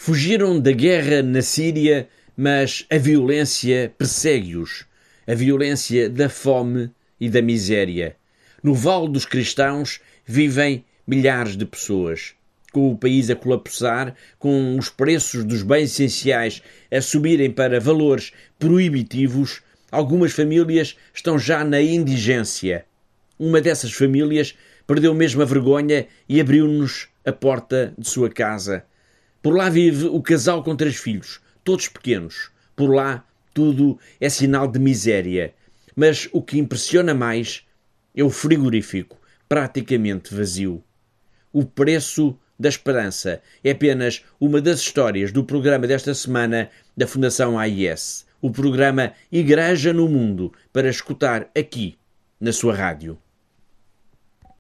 Fugiram da guerra na Síria, mas a violência persegue-os. A violência da fome e da miséria. No Vale dos Cristãos vivem milhares de pessoas. Com o país a colapsar, com os preços dos bens essenciais a subirem para valores proibitivos, algumas famílias estão já na indigência. Uma dessas famílias perdeu mesmo a vergonha e abriu-nos a porta de sua casa. Por lá vive o casal com 3 filhos, todos pequenos. Por lá tudo é sinal de miséria. Mas o que impressiona mais é o frigorífico, praticamente vazio. O preço da esperança é apenas uma das histórias do programa desta semana da Fundação AIS, o programa Igreja no Mundo, para escutar aqui, na sua rádio.